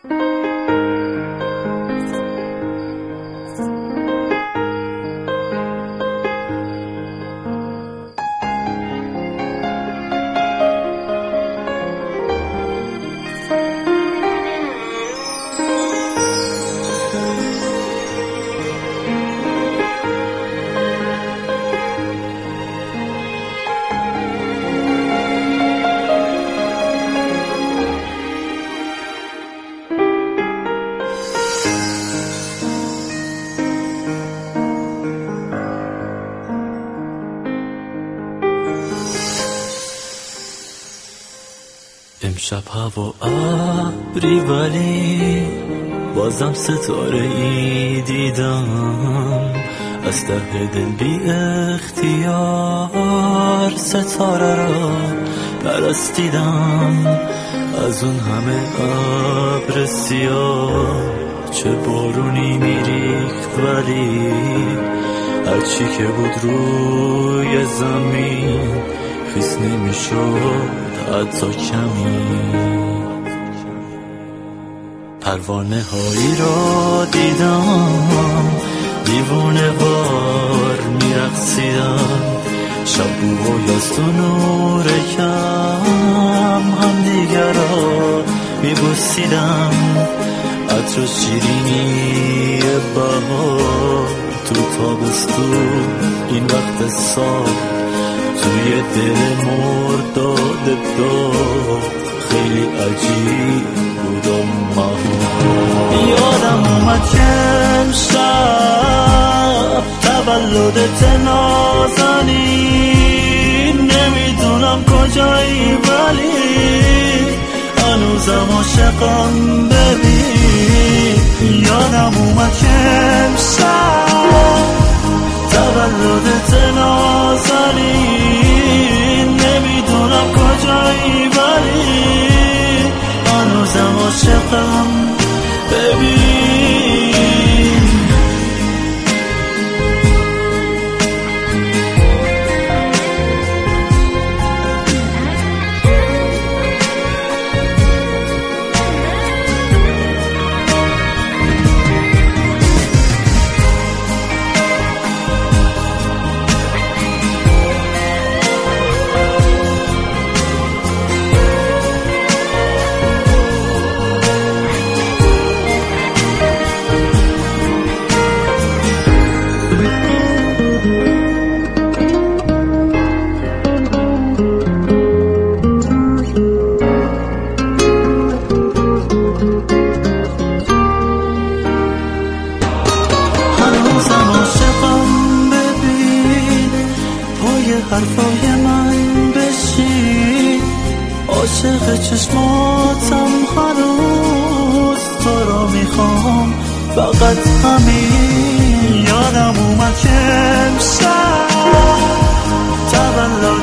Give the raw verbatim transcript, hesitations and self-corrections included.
امشب هوا ابری ولی بازم ستاره ای دیدم، از ته دل بی اختیار ستاره را پرستیدم. از اون همه ابر سیاه چه بارونی میریخت، ولی هرچی که بود روی زمین خیس نمیشد حتی کمی. پروانه هایی را دیدم دیوانه وار میرقصیدن، شب بوهای از تو نور کم هم دیگر را میبوسیدم. عطر شیرینی بهار تو تابستون، این وقت سال توی دل مرداد داغ خیلی عجیب بود و مهار. یادم اومد که امشب تولدت نازنین، نمیدونم کجایی ولی هنوزم عاشقم ببین. یادم اومد که امشب تولدت نازنین، نمیدونم کجایی ولی هنوزم عاشقم ببین. حرفای من بشین، عاشق چشماتم هنوز تو را میخوام، فقط همین. یادم اومد که امشب تولد